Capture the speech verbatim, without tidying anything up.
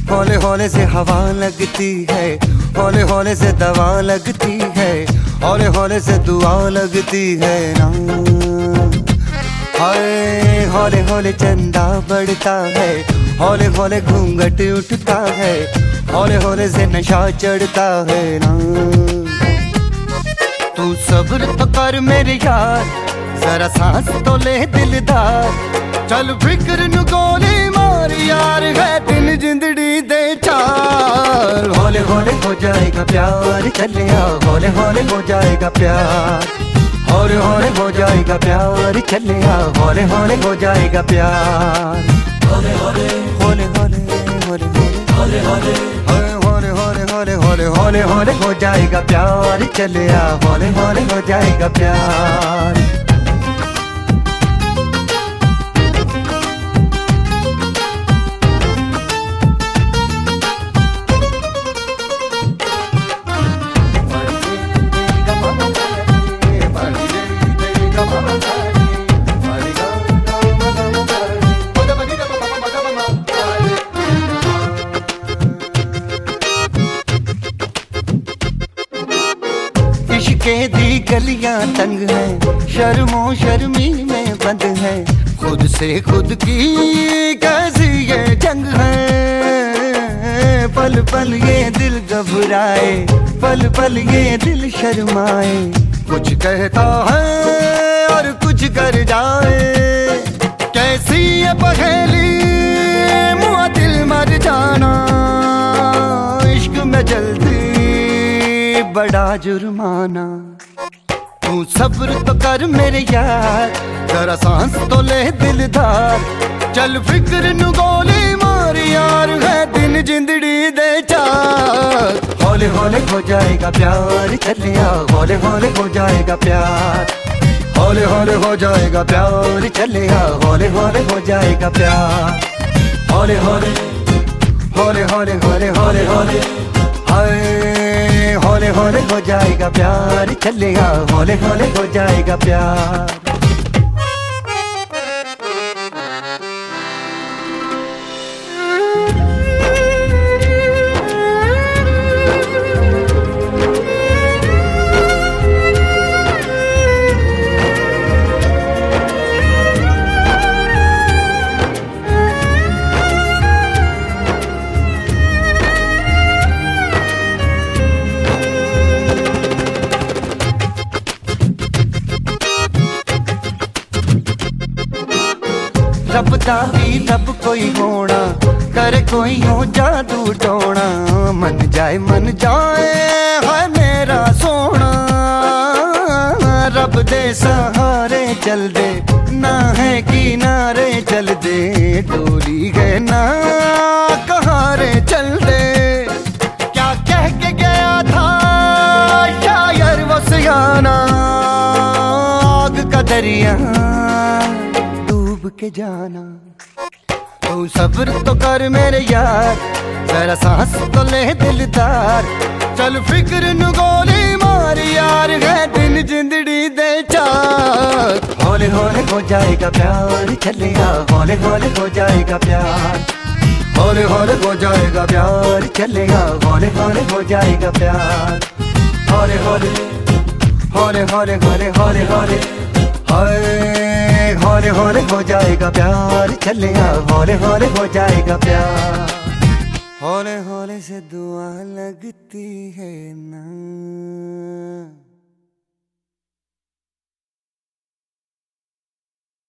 हौले हौले से हवा लगती है, हौले हौले से दवा लगती है, हौले हौले से दुआ लगती है ना। हाय हौले हौले चंदा बढ़ता है, हौले हौले घूंघट उठता है, हौले हौले से नशा चढ़ता है ना। तू सब्र तो कर मेरे यार, जरा सांस तो ले दिलदार, चल फिक्र नु गोली मार यार, है दिन जिंदड़ी दे चार। हौले हौले हो जाएगा प्यार, चले आ हौले हौले हो जाएगा प्यार, हौले हौले हो जाएगा प्यार, चले आ हौले हौले हो जाएगा प्यार। हौले हौले हौले हौले हौले हौले हौले हौले हौले हौले हौले हौले हौले हो जाएगा प्यार, चले आ हौले हौले हो जाएगा प्यार। इश्क़े दी गलियां तंग है, शर्मो शर्मी में बंद है, खुद से खुद की कैसी ये जंग है। पल पल ये दिल घबराए, पल पल ये दिल शर्माए, कुछ कहता है और कुछ कर जाए, कैसी ये पहेली मुआ दिल मर जाना। इश्क में जल्दी बड़ा जुर्माना, तू सब्र तो कर मेरे यार, जरा सांस तो ले दिलदार, चल फिक्र नु गोली मार यार, है दिन जिंदड़ी दे चार। हौले हौले हो जाएगा प्यार, चले आ हौले हौले हो जाएगा प्यार, हौले हौले हो जाएगा प्यार, चले आ हौले हौले हो जाएगा प्यार। हौले हौले हौले हौले हौले हौले हौले हाय हौले हौले हो जाएगा प्यार, चले आ हौले हौले हो जाएगा प्यार। रब दा भी रब कोई होना, करे कोई हो जादू टोना, मन जाए मन जाए है मेरा सोना। रब दे सहारे चल दे, ना है किनारे चल दे, डोली है ना कहारे चल दे। क्या कह के गया था शायर वो सियाना, आग का दरिया के जाना। तू सब्र तो कर मेरे यार, जरा सांस तो ले दिलदार, चल फिक्र नु गोली मार यार, है दिन जिंदड़ी दे चार। हौले हौले हो जाएगा प्यार, चले आ हौले हौले हो जाएगा प्यार, हौले हौले हो जाएगा प्यार, चले आ हौले हौले हो जाएगा प्यार। हौले हौले हौले हौले हौले हौले हौले हाय हौले हौले हो जाएगा प्यार, चले आ हौले हौले हो जाएगा प्यार। हौले हौले से दुआ लगती है ना।